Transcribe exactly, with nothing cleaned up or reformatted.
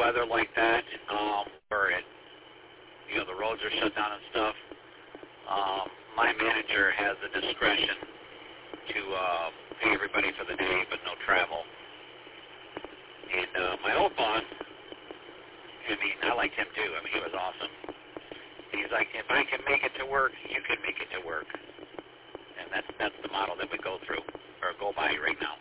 weather like that, um, where it, you know, the roads are shut down and stuff, um, my manager has the discretion to uh, pay everybody for the day, but no travel. And uh, my old boss, I mean, I liked him too. I mean, he was awesome. He's like, if I can make it to work, you can make it to work. And that's that's the model that we go through, or go by right now.